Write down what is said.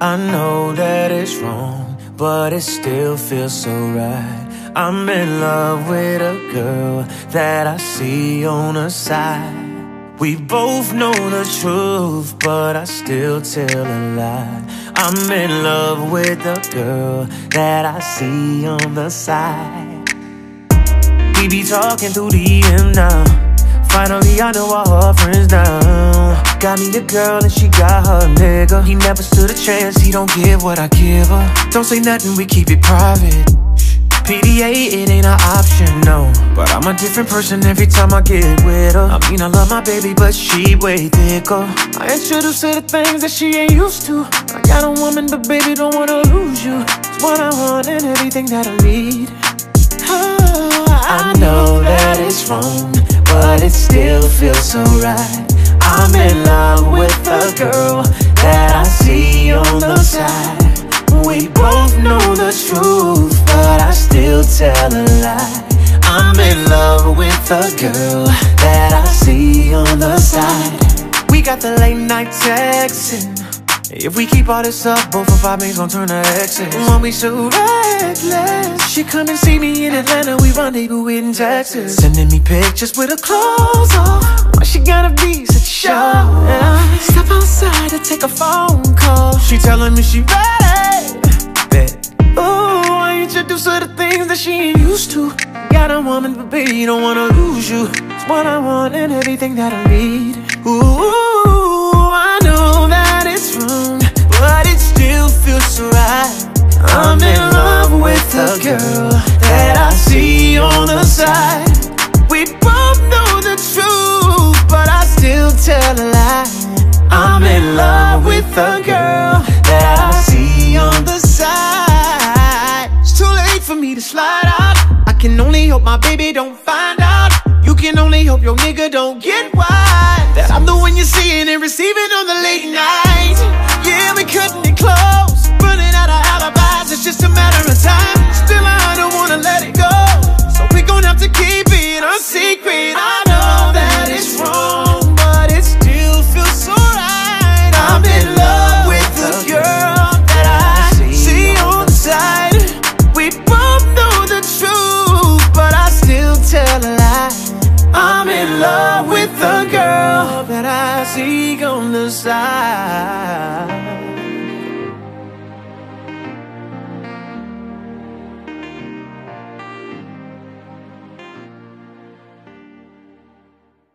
I know that it's wrong, but it still feels so right. I'm in love with a girl that I see on the side. We both know the truth, but I still tell a lie. I'm in love with the girl that I see on the side. We be talking through DM now. Finally I know all her friends now. Got me a girl and she got her nigga. He never stood a chance, he don't give what I give her. Don't say nothing, we keep it private. PDA, it ain't an option, no. But I'm a different person every time I get with her. I mean, I love my baby, but she way thicker. I introduce her to things that she ain't used to. I got a woman, but baby, don't wanna lose you. It's what I want and everything that I need. I know that it's wrong, but it still feels so right. I'm in love with a girl that I see on the side. We both know the truth, but I still tell a lie. I'm in love with a girl that I see on the side. We got the late night texting. If we keep all this up, both of our mates gon' turn to exes. When we so reckless, she come and see me in Atlanta, we rendezvous in Texas. Sending me pictures with her clothes off. Why she gotta be such a show? And I step outside to take a phone call. She telling me she ready. Bet. Ooh, I introduce her to things that she ain't used to. Got a woman, but baby, don't wanna lose you. It's what I want and everything that I need. Ooh, I know that it's wrong, but it still feels so right. I'm in love with a girl that I see on the side. We both know the truth, but I still tell a lie. I'm in love with a girl that I see on the side. It's too late for me to slide out. I can only hope my baby don't find out. You can only hope your nigga don't get wise that I'm the one you're seeing and receiving on the late night. Yeah, we cutting it close, running out of alibis. It's just a matter of time. Still, I don't wanna let it go, so we gon' have to keep it a secret. I know that it's wrong, but it still feels so right. I'm in love with the girl that I see on the side. We both know the truth, but I still tell a lie. I'm in love with the girl that I see on the side.